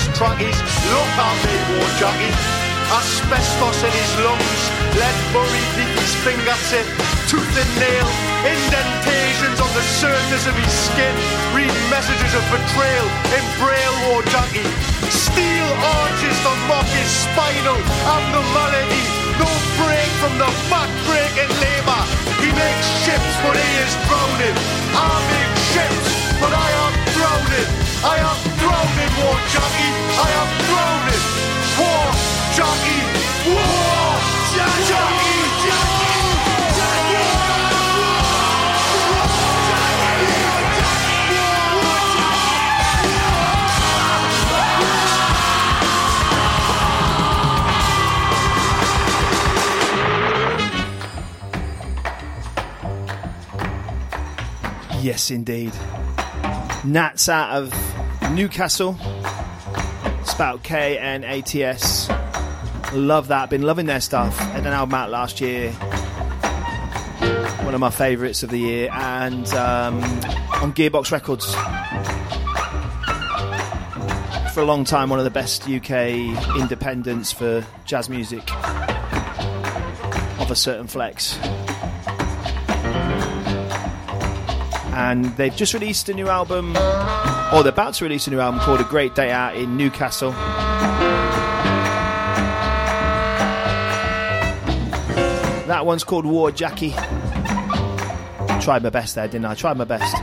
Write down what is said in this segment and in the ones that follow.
his trackies. Look at me, war jockey. Asbestos in his lungs, lead buried beneath his fingertip, tooth and nail, indentations on the surface of his skin, read messages of betrayal in braille, war jockey. Steel arches to mock his spinal abnormality, no break from the back-breaking labour. He makes ships, but he is drowning. I make ships, but I am drowning. I am drowning, war jockey. I am drowning. War jockey. War jockey. Yes, indeed. Nats out of Newcastle. Spelled K-N-A-T-S. Love that. Been loving their stuff. Had an album out last year. One of my favourites of the year. And on Gearbox Records. For a long time, one of the best UK independents for jazz music. Of a certain flex. And they've just released a new album, or they're about to release a new album called A Great Day Out in Newcastle. That one's called War Jackie. Tried my best there, didn't I? Tried my best.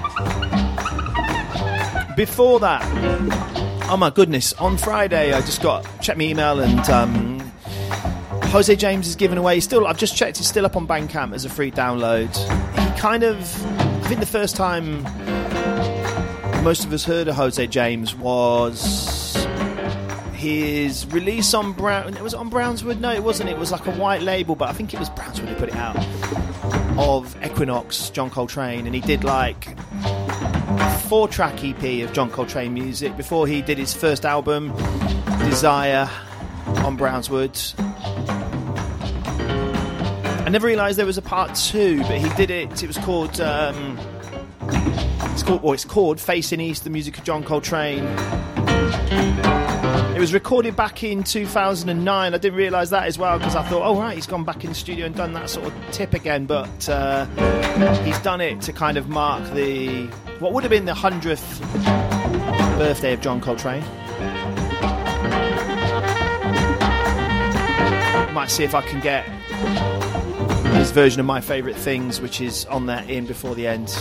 Before that, oh my goodness, on Friday I just checked my email and Jose James is giving away, I've just checked, it's still up on Bandcamp as a free download. He kind of, I think the first time most of us heard of Jose James was his release on was it on Brownswood? No, it wasn't. It was like a white label, but I think it was Brownswood who put it out, of Equinox, John Coltrane, and he did like a 4-track EP of John Coltrane music before he did his first album, Desire, on Brownswood. I never realised there was a part 2, but he did it. It was called it's called Facing East, the music of John Coltrane. It was recorded back in 2009. I didn't realise that as well, because I thought, oh right, he's gone back in the studio and done that sort of tip again, but he's done it to kind of mark what would have been the 100th birthday of John Coltrane. Might see if I can get his version of My Favourite Things, which is on there in Before the End.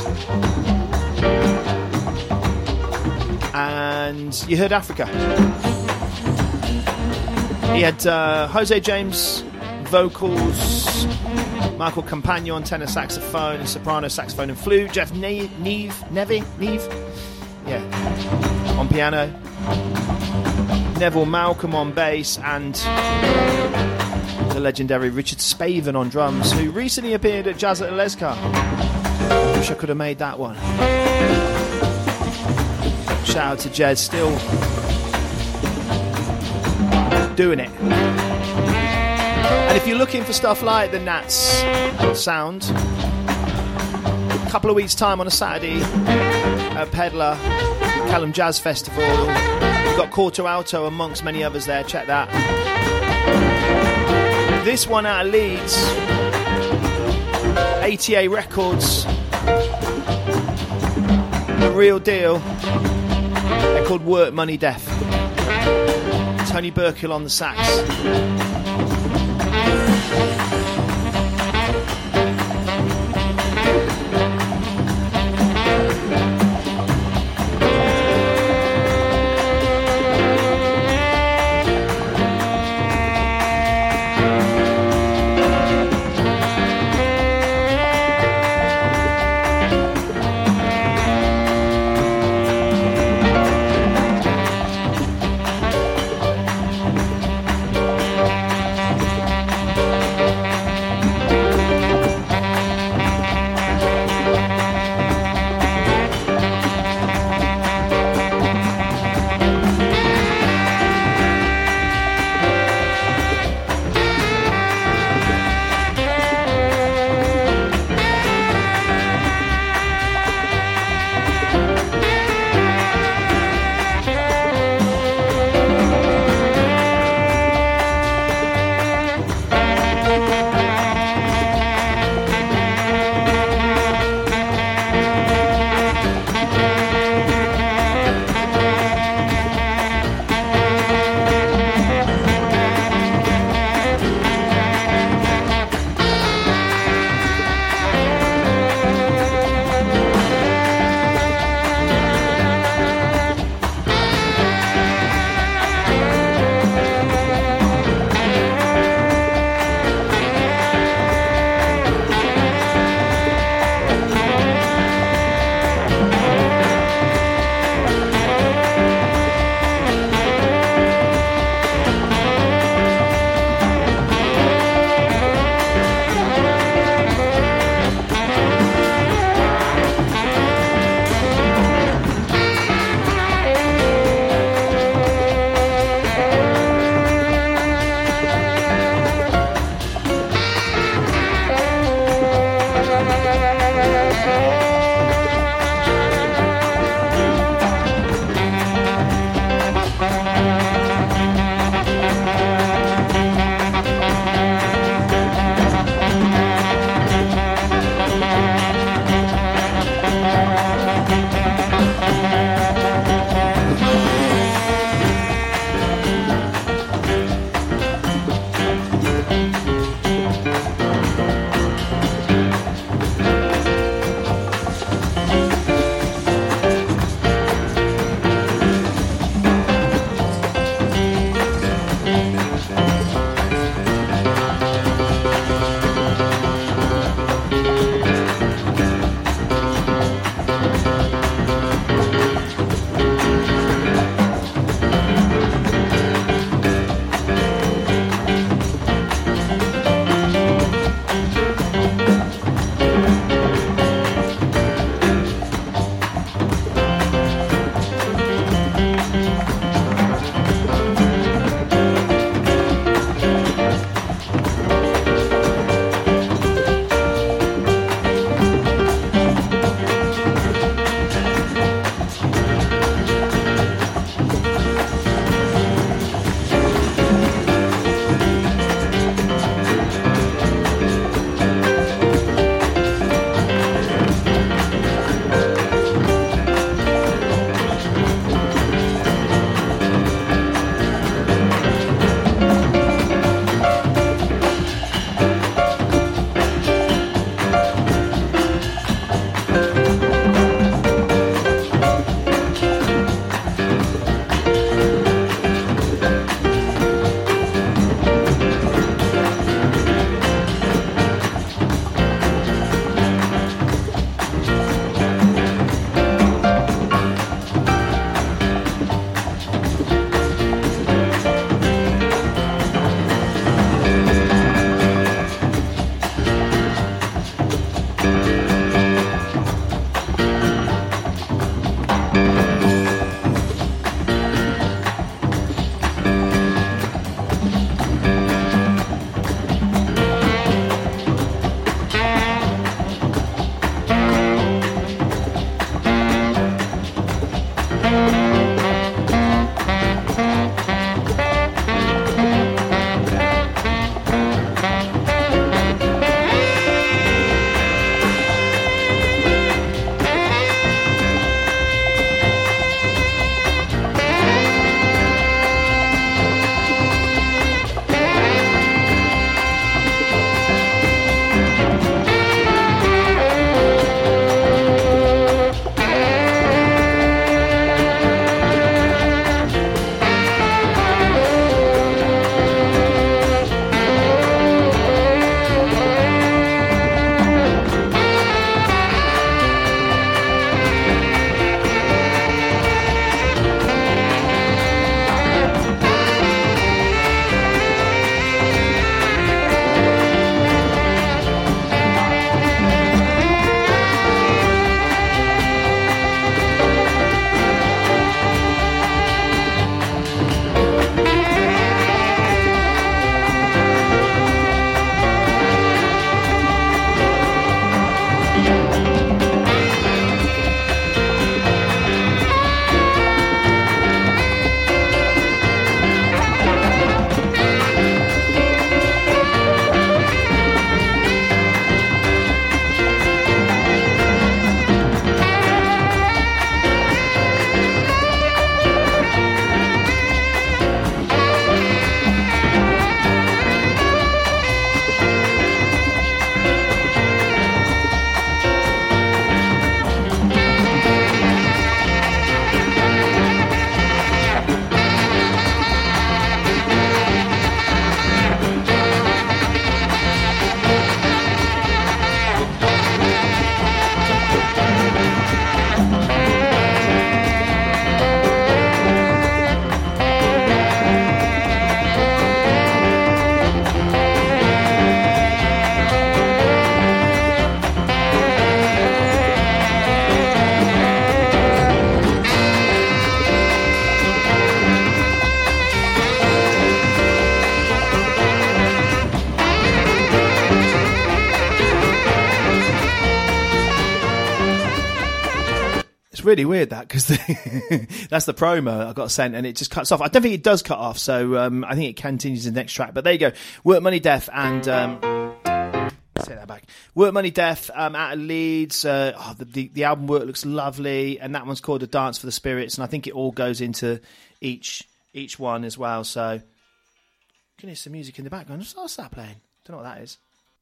And you heard Africa. He had Jose James vocals, Michael Campagno on tenor saxophone and soprano saxophone and flute, Jeff Neve on piano, Neville Malcolm on bass, and the legendary Richard Spaven on drums, who recently appeared at Jazz at Leska. Wish I could have made that one. Shout out to Jez, still doing it. And if you're looking for stuff like the Nats sound, a couple of weeks' time on a Saturday at Pedlar, Callum Jazz Festival, we've got Quarto Alto amongst many others there. Check that. This one out of Leeds, ATA Records, The Real Deal. They're called Work, Money, Death. Tony Burkill on the sax. really weird that, because that's the promo I got sent and it just cuts off. I don't think it does cut off, so I think it continues in the next track. But there you go, Work Money Death and say that back. Work Money Death out of Leeds. The album Work looks lovely, and that one's called A Dance for the Spirits, and I think it all goes into each one as well. So you can hear some music in the background. What's that playing? Don't know what that is.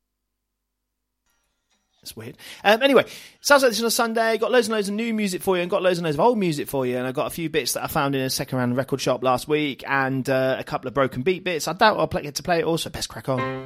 It's weird. Anyway, sounds like this on a Sunday. Got loads and loads of new music for you, and got loads and loads of old music for you. And I got a few bits that I found in a second-hand record shop last week, and a couple of broken beat bits. I doubt I'll get to play it all, so best crack on.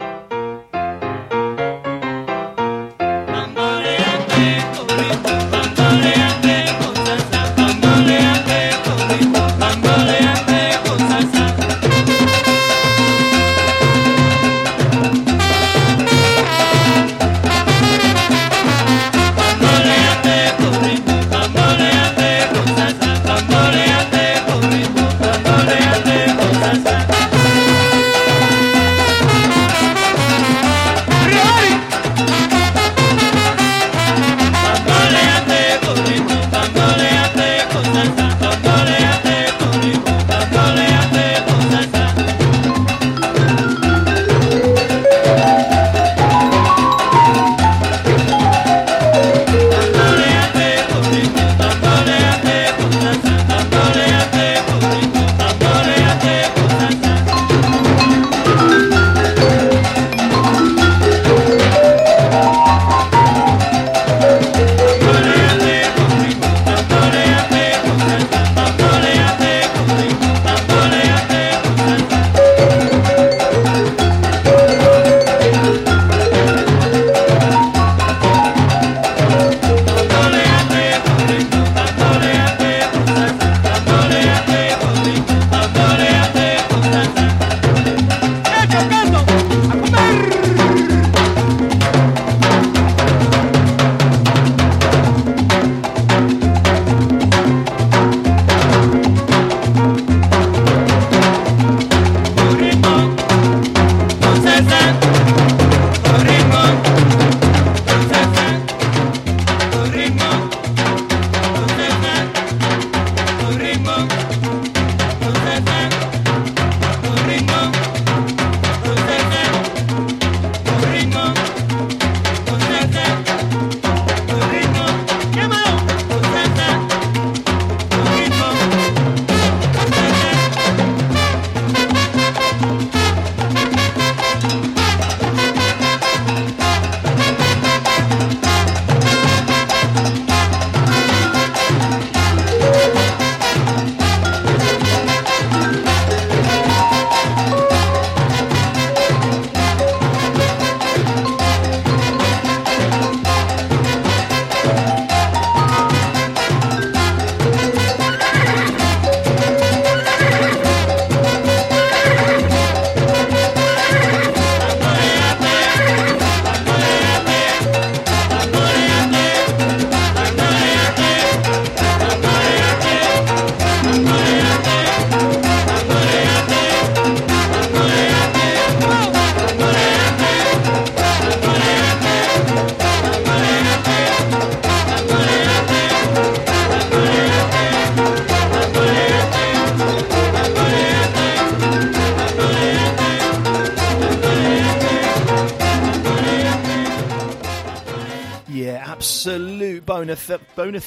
Absolute bona fide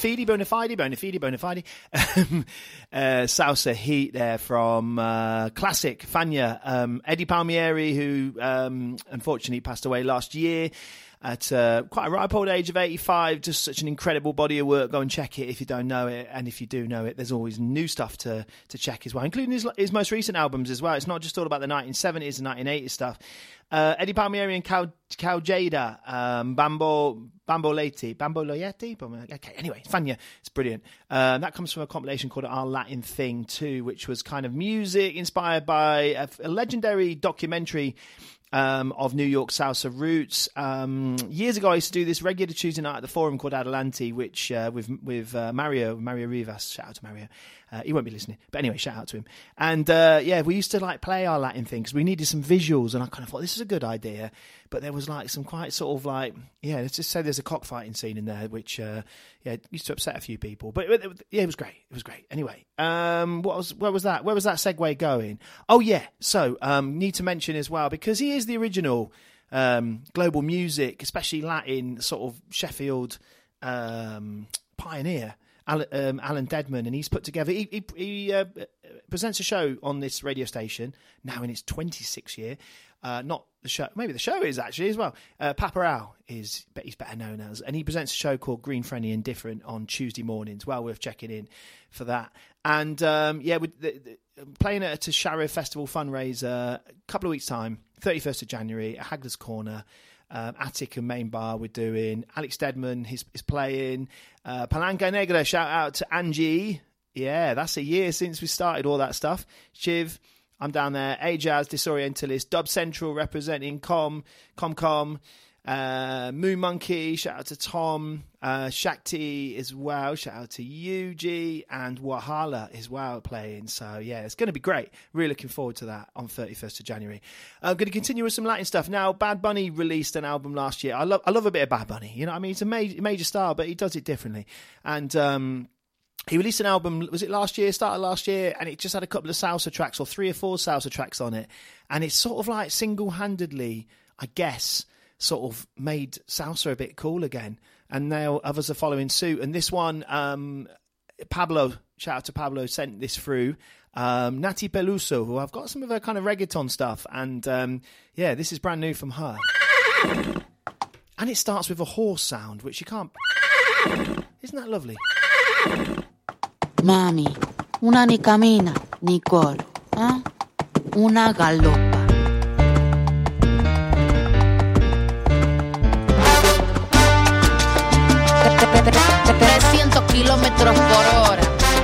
salsa heat there from classic Fania. Eddie Palmieri, who unfortunately passed away last year at quite a ripe old age of 85. Just such an incredible body of work. Go and check it if you don't know it, and if you do know it, there's always new stuff to check as well, including his most recent albums as well. It's not just all about the 1970s and 1980s stuff. Eddie Palmieri and Caljada, Bamboletti. Okay, anyway, Fania, it's brilliant. That comes from a compilation called Our Latin Thing too, which was kind of music inspired by a legendary documentary of New York salsa roots. Years ago, I used to do this regular Tuesday night at the Forum called Adelante, which with Mario Rivas. Shout out to Mario. He won't be listening, but anyway, shout out to him. And we used to like play Our Latin Thing because we needed some visuals, and I kind of thought this is a good idea. But there was like some quite sort of like, let's just say there's a cockfighting scene in there, which used to upset a few people. But it was great. It was great. Anyway, where was that? Where was that segue going? Oh yeah. So need to mention as well, because he is the original global music, especially Latin, sort of Sheffield pioneer, Alan Deadman, and he's put together. He presents a show on this radio station now in its 26th year. Not the show, maybe the show is actually as well. Papa Al he's better known as, and he presents a show called Green, Friendly and Different on Tuesday mornings. Well worth checking in for that. And playing at a Sharif Festival fundraiser a couple of weeks' time, 31st of January at Hagler's Corner. Attic and Main Bar we're doing. Alex Deadman is playing. Palanca Negra, shout out to Angie. Yeah, that's a year since we started all that stuff. Shiv, I'm down there. A-Jazz, Disorientalist, Dub Central representing ComCom. Moon Monkey, shout out to Tom. Shakti as well, shout out to Yuji, and Wahala as well playing. So yeah, it's going to be great. Really looking forward to that on 31st of January. I'm going to continue with some Latin stuff. Now, Bad Bunny released an album last year. I love a bit of Bad Bunny. You know what I mean? He's a major star, but he does it differently. And he released an album, was it last year, started last year, and it just had a couple of salsa tracks, or 3 or 4 salsa tracks on it. And it's sort of like single-handedly, I guess, sort of made salsa a bit cool again. And now others are following suit. And this one, Pablo, shout out to Pablo, sent this through. Nati Peluso, who I've got some of her kind of reggaeton stuff. And this is brand new from her. And it starts with a horse sound, which you can't... Isn't that lovely? Mami, una ni camina, ni corre, ¿eh? Una galopa. 300 kilómetros por hora.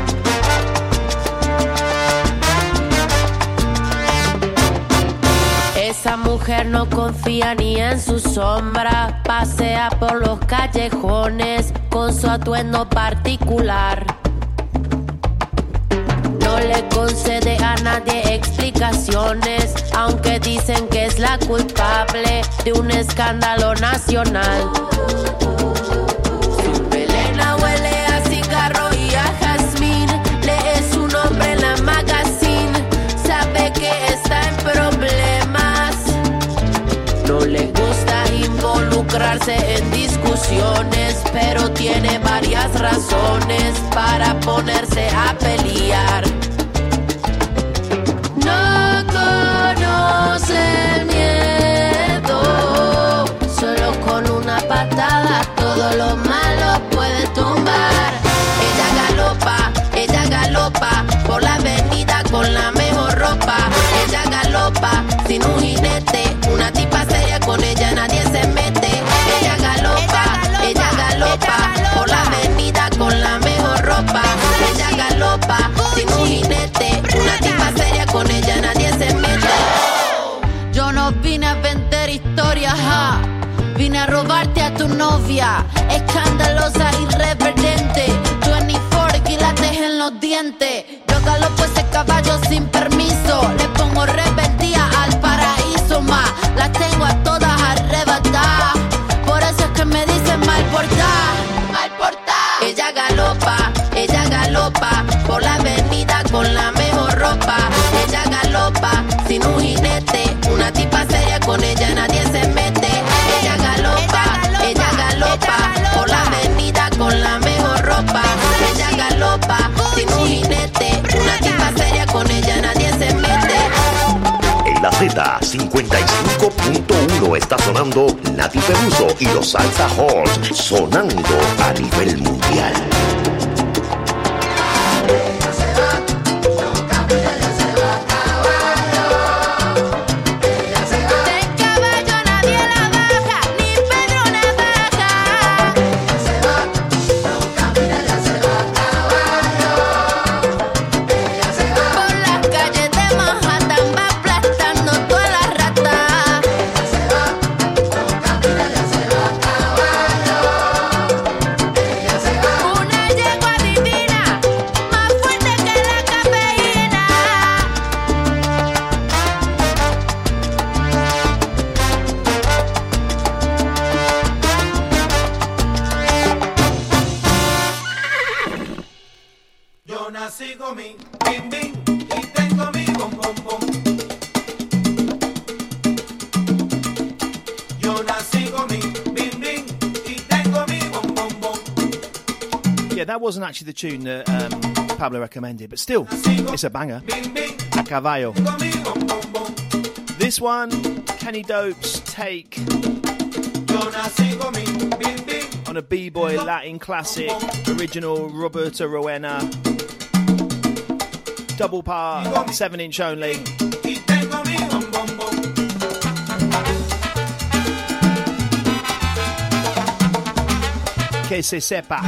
Esa mujer no confía ni en su sombra. Pasea por los callejones con su atuendo particular. No le concede a nadie explicaciones, aunque dicen que es la culpable de un escándalo nacional. Su melena huele a cigarro y a jazmín. Lee su nombre en la magazine. Sabe que está en problemas. No le gusta involucrarse en discusiones, pero tiene varias razones para ponerse a pelear. No conoce el miedo, solo con una patada todo lo malo puede tumbar. Ella galopa por la avenida con la mejor ropa. Ella galopa sin un jinete, una tipa seria, con ella nadie se mete. Ella galopa por la avenida con la mejor ropa. Ella galopa sin un jinete, una tipa seria, con ella nadie se mete. Yo no vine a vender historias, vine a robarte a tu novia, escandalosa, irreverente. 24 quilates en los dientes. Yo galopo ese caballo sin permiso, le pongo rebeldía al paraíso, ma. Las tengo a todas arrebatadas, por eso es que me dicen mal portada. Ella galopa por la avenida con la mejor ropa. Ella galopa sin un jinete, una tipa seria, con ella nadie se mete. Ella galopa por la avenida con la mejor ropa. Ella galopa sin un jinete, una tipa seria, con ella nadie se mete. En la Z55.1 está sonando Nati Peluso y los Salsa Halls, sonando a nivel mundial. Yeah, that wasn't actually the tune that Pablo recommended, but still, it's a banger. A Caballo. This one, Kenny Dope's take on a B-boy Latin classic, original Roberto Rowena. Double part, 7-inch only. Que se sepa.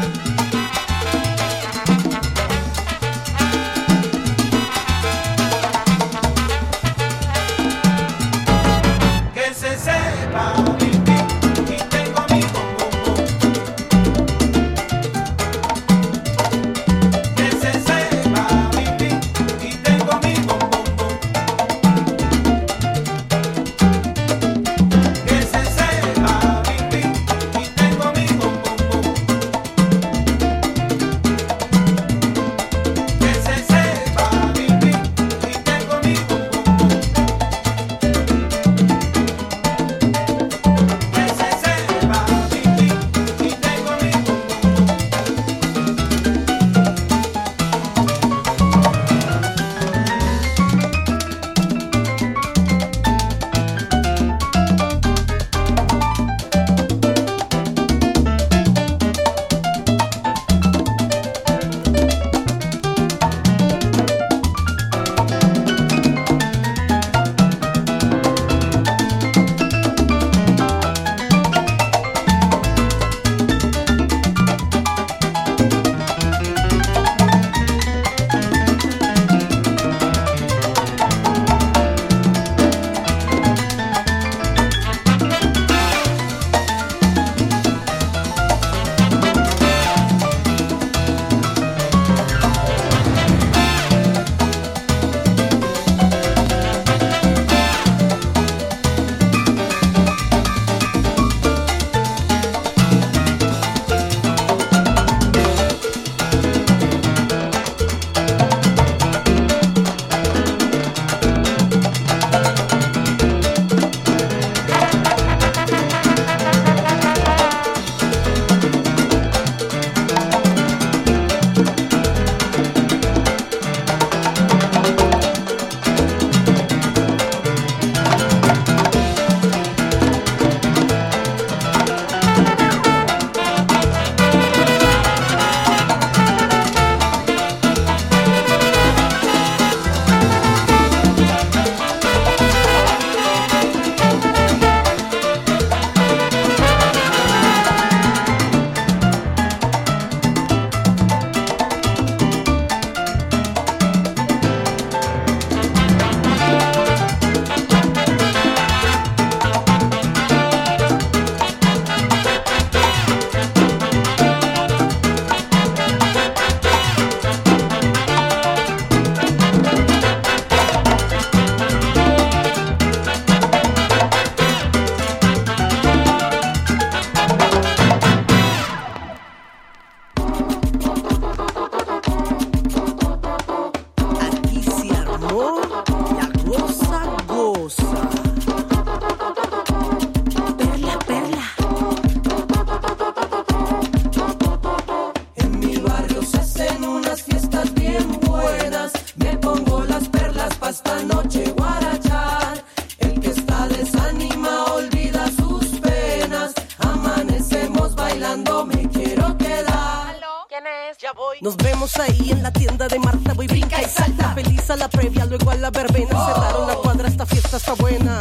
Nos vemos ahí en la tienda de Marta, voy brinca y salta. Feliz a la previa, luego a la verbena. Cerraron la cuadra, esta fiesta está buena.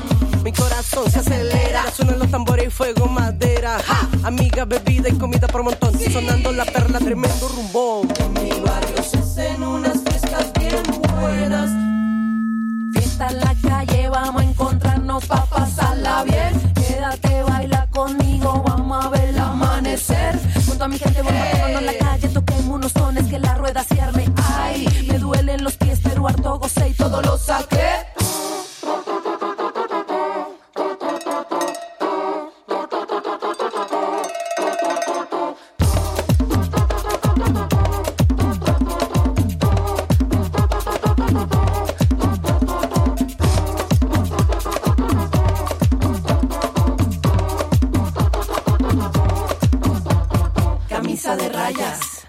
Mi corazón se acelera, suenan los tambores y fuego madera. Amiga, bebida y comida por montón, sonando la perla, tremendo rumbón. En mi barrio se hacen unas fiestas bien buenas. Fiesta en la calle, vamos a encontrarnos pa' pasarla bien. Quédate, baila conmigo, vamos a ver el amanecer. Junto a mi gente voy matando en la calle, toquemos unos tones que la rueda cierne. Ay, me duelen los pies, pero harto gocé y todo lo saqué. Camisa de rayas,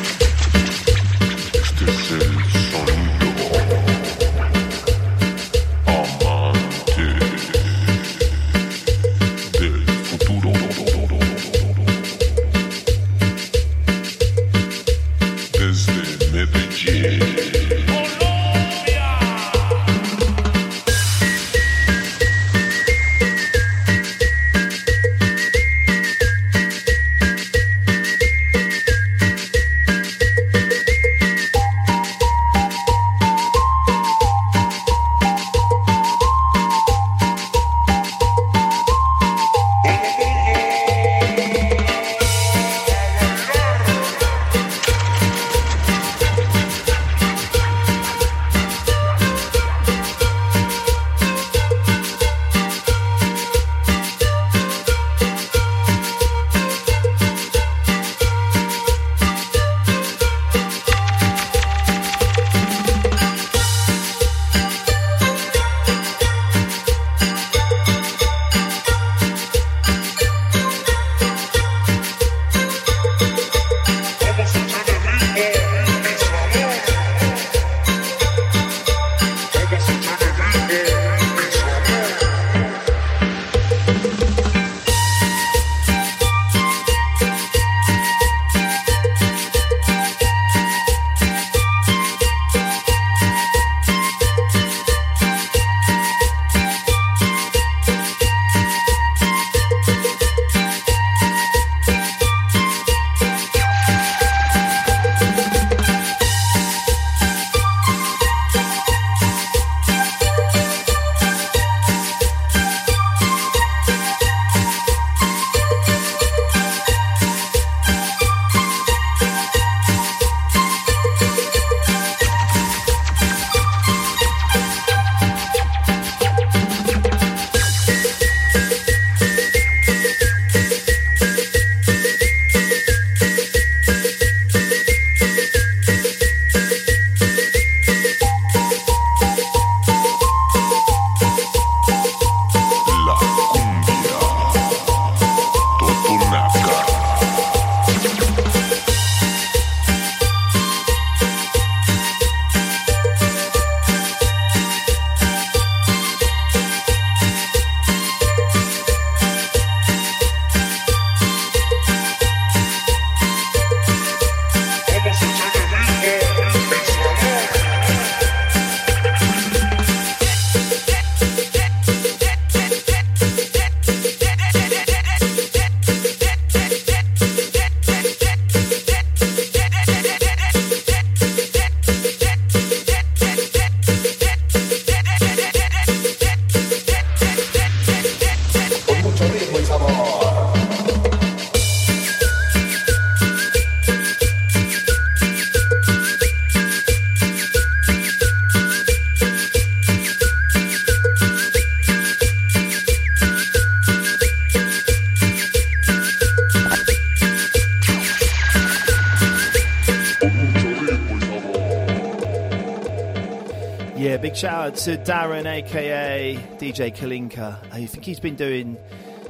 Big shout out to Darren, aka DJ Kalinka. I think he's been doing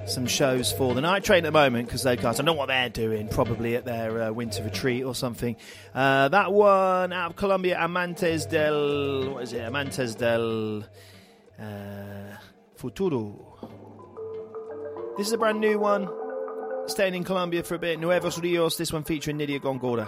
some shows for the Night Train at the moment because those guys, I don't know what they're doing, probably at their winter retreat or something. That one out of Colombia, Amantes del Futuro. This is a brand new one, staying in Colombia for a bit. Nuevos Rios, this one featuring Nidia Gongora.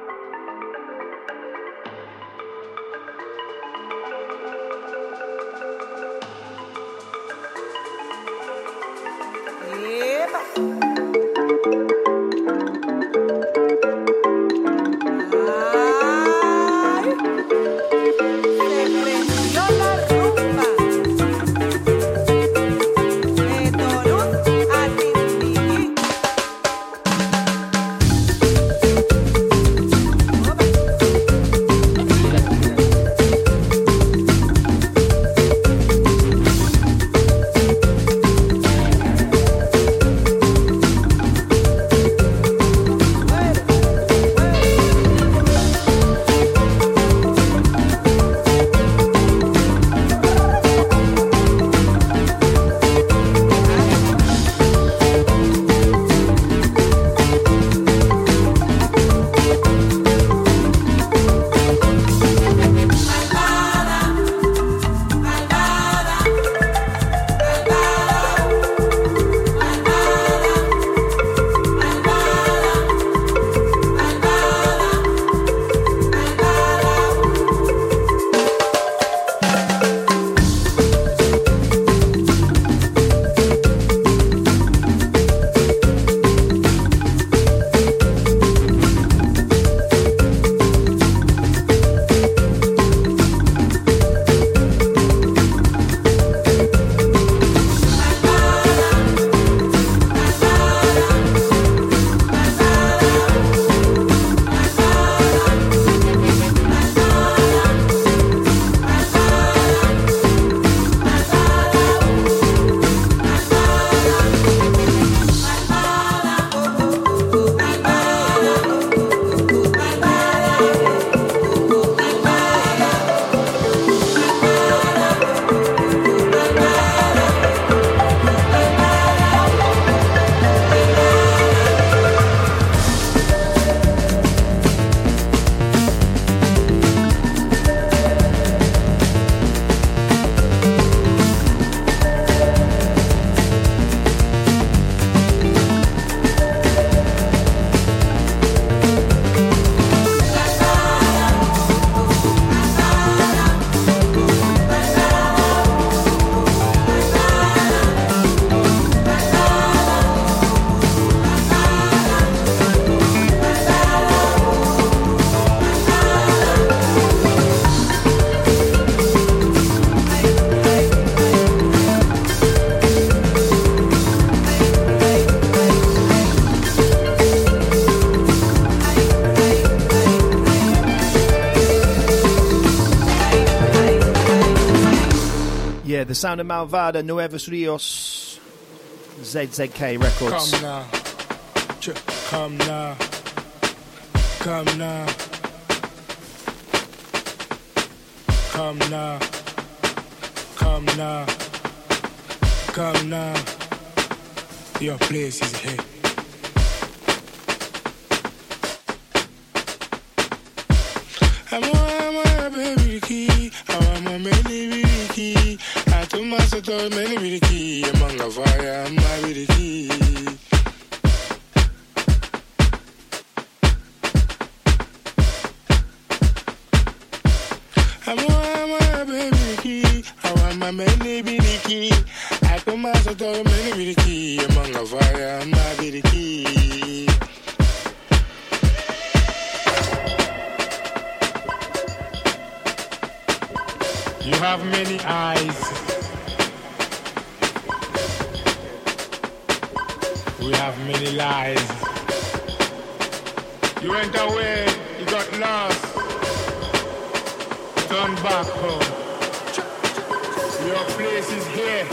The sound of Malvada, Nuevos Rios, ZZK Records. Come now, come now, come now, come now, come now, come now. Your place is here. I'm a baby key, I'm a baby key. I told myself to many baby key, among a fire, I'm my baby key. I'm a baby key, I'm a baby key. I told myself to many baby key, among a fire, I'm my baby key. You have many eyes. We have many lies. You went away, you got lost. Turn back home. Your place is here.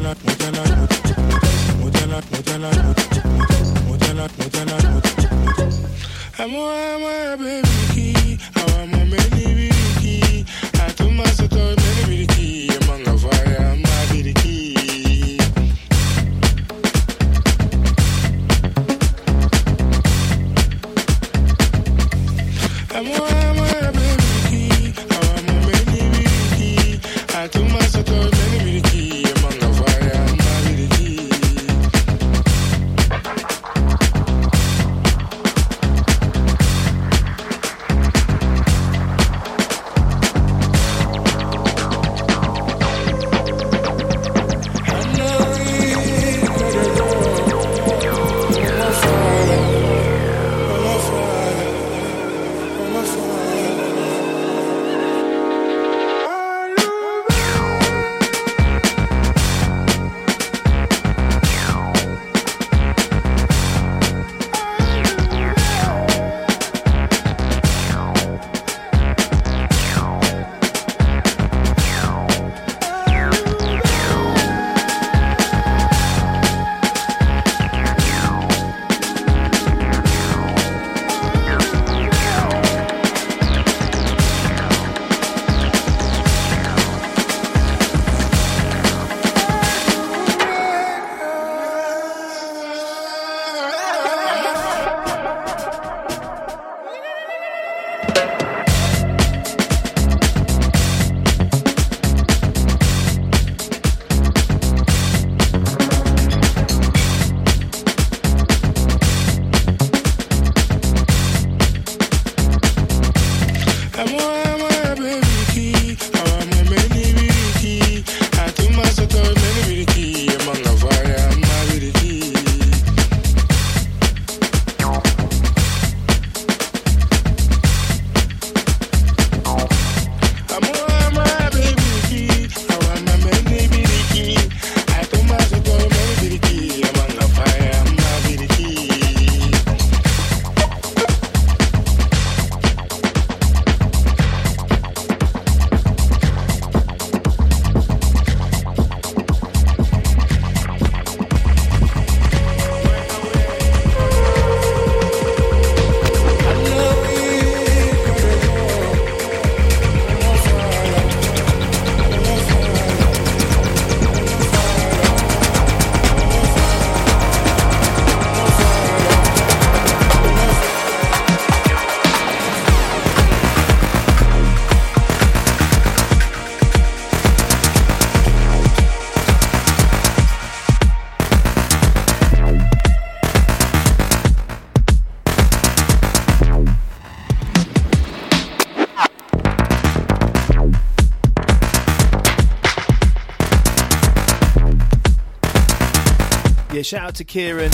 Yeah, shout out to Kieran.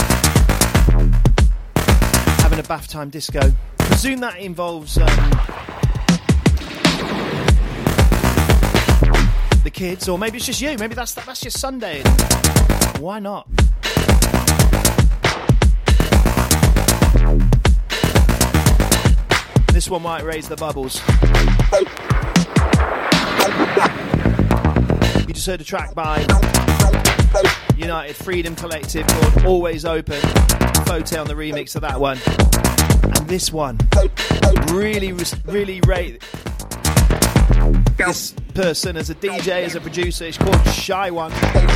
Having a bath time disco. Presume that involves the kids, or maybe it's just you. Maybe that's just Sunday. Why not? This one might raise the bubbles. You just heard a track by United Freedom Collective called Always Open. Fote on the remix of that one. And this one, really rate this person as a DJ, as a producer. It's called Shy One.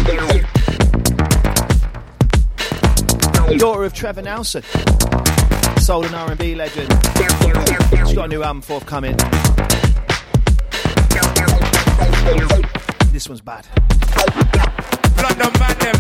Daughter of Trevor Nelson, soul and R&B legend. She's got a new album forthcoming. This one's bad. London man, them.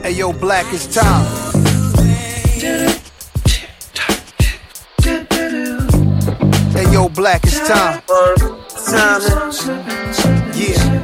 Hey yo, Black, it's time. Hey yo, Black, it's time. Yeah.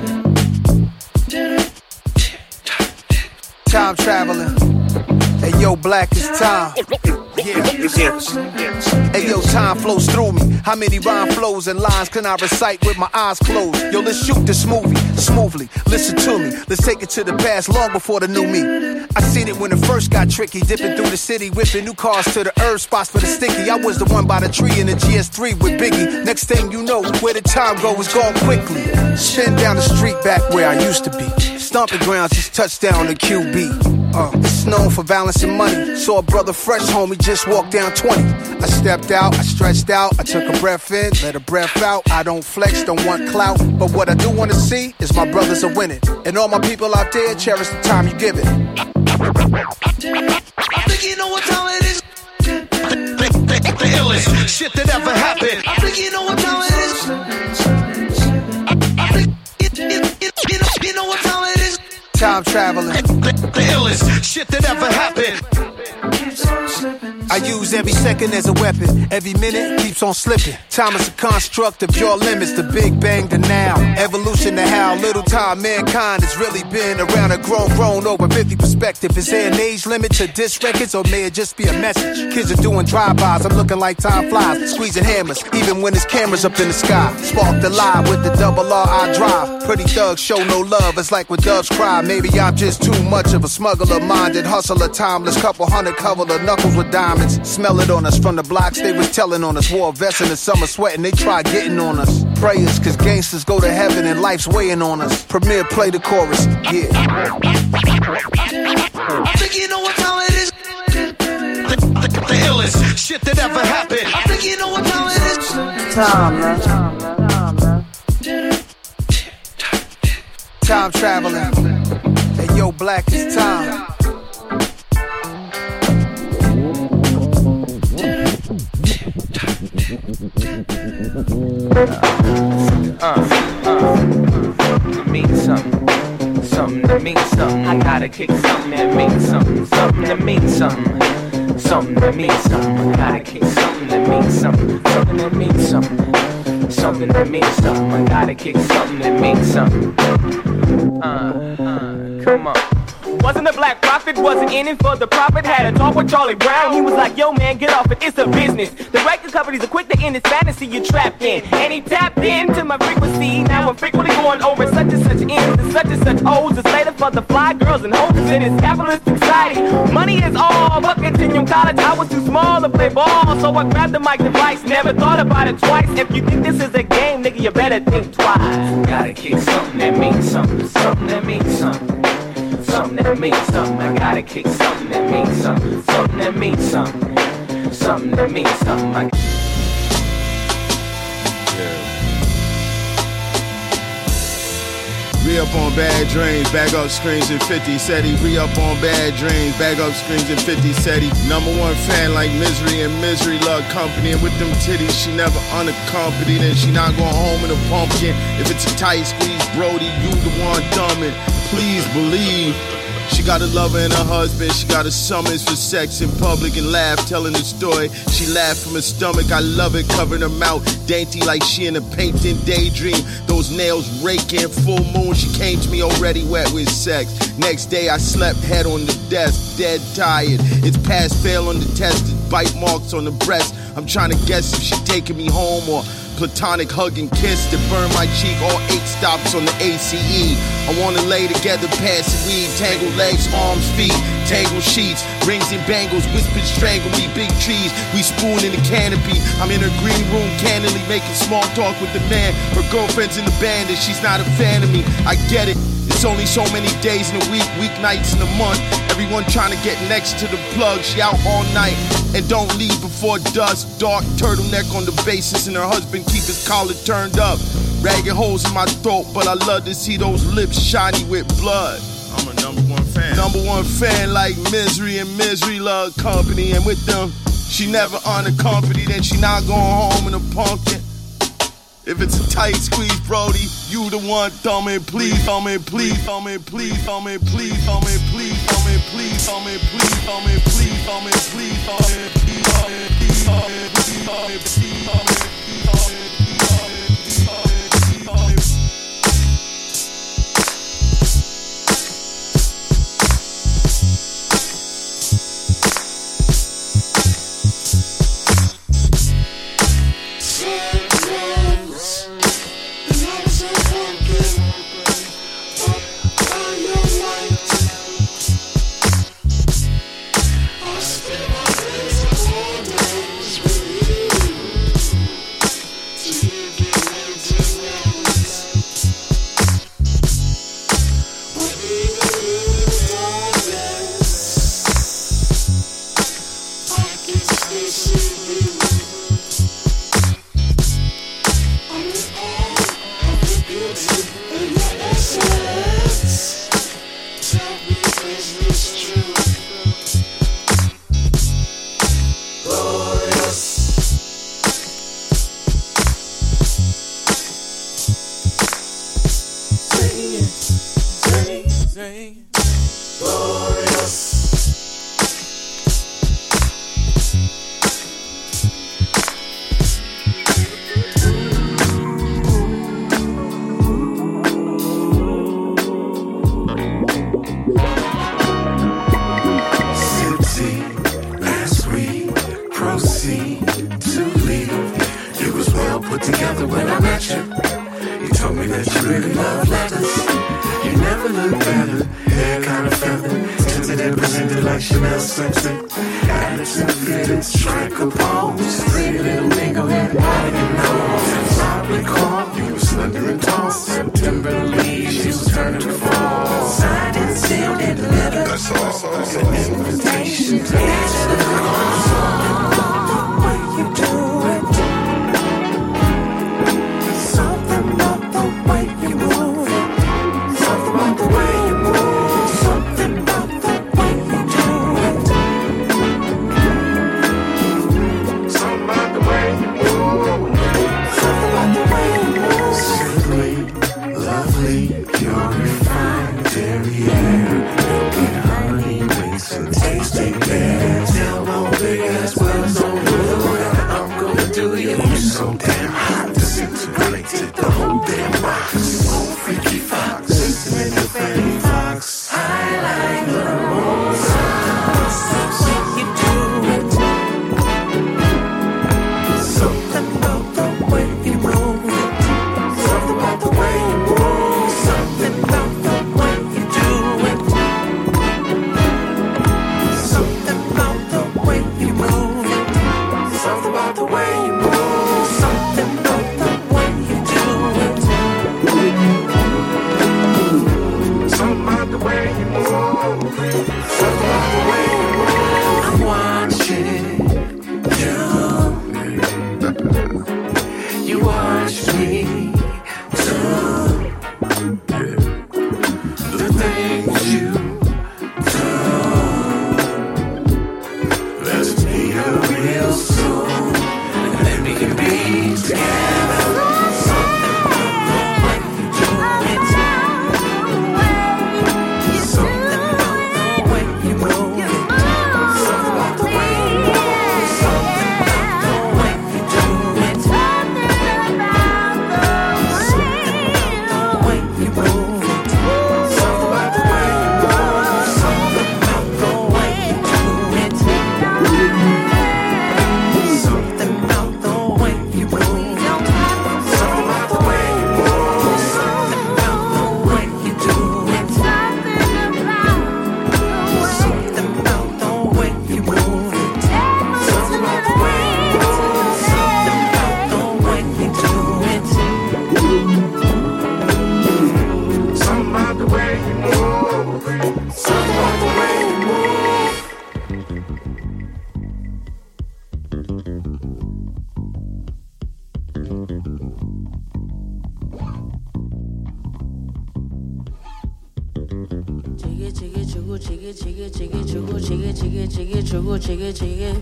Time traveling. Hey yo, Black, it's time. Yeah. Hey yo, time flows through me. How many rhyme flows and lines can I recite with my eyes closed? Yo, let's shoot this movie smoothly. Listen to me. Let's take it to the past, long before the new me. I seen it when it first got tricky, dipping through the city, whipping new cars to the herb spots for the sticky. I was the one by the tree in the GS3 with Biggie. Next thing you know, where the time go is gone quickly. Spin down the street back where I used to be. Stomping grounds, just touchdown to QB. It's known for balancing money. Saw a brother fresh, homie, just walked down 20. I stepped out, I stretched out, I took a breath in, let a breath out. I don't flex, don't want clout, but what I do want to see is my brothers are winning. And all my people out there, cherish the time you give it. I think you know what time it is. The illest shit that ever happened. I think you know what time it is. I think you know what time it is. Time traveling. The illest shit that ever happened. I use every second as a weapon. Every minute keeps on slipping. Time is a construct of your limits. The Big Bang to now. Evolution to how little time mankind has really been around a grown over 50 perspective. Is there an age limit to disc records, or may it just be a message? Kids are doing drive-bys. I'm looking like time flies, squeezing hammers, even when there's cameras up in the sky. Sparked alive with the double R I drive. Pretty thugs show no love. It's like when doves cry. Maybe I'm just too much of a smuggler-minded hustler, timeless. Couple hundred cover the knuckles with diamonds. Smell it on us from the blocks they was telling on us. Wore a vest in the summer sweating, they tried getting on us. Prayers, cause gangsters go to heaven and life's weighing on us. Premier, play the chorus, yeah. I think you know what time it is. The illest shit that ever happened. I think you know what time it is. Time, man. Time traveling. Hey yo, Black, it's time. It means something, something that means something. I gotta kick something that means something, something that means something, something that means something. I gotta kick something that means something, something that means something, something that means something. I gotta kick something that means something. Come on. Wasn't a black prophet, wasn't in it for the profit. Had a talk with Charlie Brown, he was like, yo man, get off it, it's a business. The record companies are quick to end this fantasy you're trapped in. And he tapped into my frequency, now I'm frequently going over such and such ends and such O's. It's later for the fly girls and hoes in this capitalist society. Money is all, but continuum college, I was too small to play ball. So I grabbed the mic device, never thought about it twice. If you think this is a game, nigga, you better think twice. Gotta kick something that means something, something that means something. Something that means something, I gotta kick something that means something, something that means something, something that means something. Re-up on Bad Dreams, bag up screens in 50 Cedi. Re-up on Bad Dreams, bag up screens in 50 Cedi. #1 fan like Misery and Misery love company. And with them titties, she never unaccompanied. And she not going home in a pumpkin. If it's a tight squeeze, Brody, you the one dumbing. Please believe. She got a lover and a husband. She got a summons for sex in public and laugh, telling the story. She laughed from her stomach. I love it, covering her mouth, dainty like she in a painting daydream. Those nails raking, full moon. She came to me already wet with sex. Next day I slept head on the desk, dead tired. It's past fail on the test. Bite marks on the breast. I'm trying to guess if she taking me home or platonic hug and kiss that burn my cheek. All 8 stops on the ACE. I wanna lay together, passing weed, tangled legs, arms, feet, tangled sheets, rings and bangles, whispered strangle me, big trees. We spoon in the canopy. I'm in her green room, candidly making small talk with the man. Her girlfriend's in the band and she's not a fan of me. I get it. It's only so many days in a week, weeknights in a month. Everyone trying to get next to the plug. She out all night and don't leave before dusk. Dark turtleneck on the basis and her husband keep his collar turned up. Ragged holes in my throat, but I love to see those lips shiny with blood. I'm a #1 fan. #1 fan like Misery and Misery love company. And with them, she never unaccompanied and she not going home in a pumpkin. If it's a tight squeeze, Brody, you the one thumbing. Please, thumbing, please, thumbing, please, thumbing, please, thumbing, please, thumbing. me, please on me, please on me, please on me, please on me, please on me, please on me, please on me, please on me.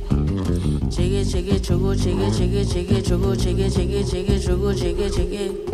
Chigga, chigga, chugga, chigga, chigga, chugga, chigga, chigga, chugga, chigga, chigga.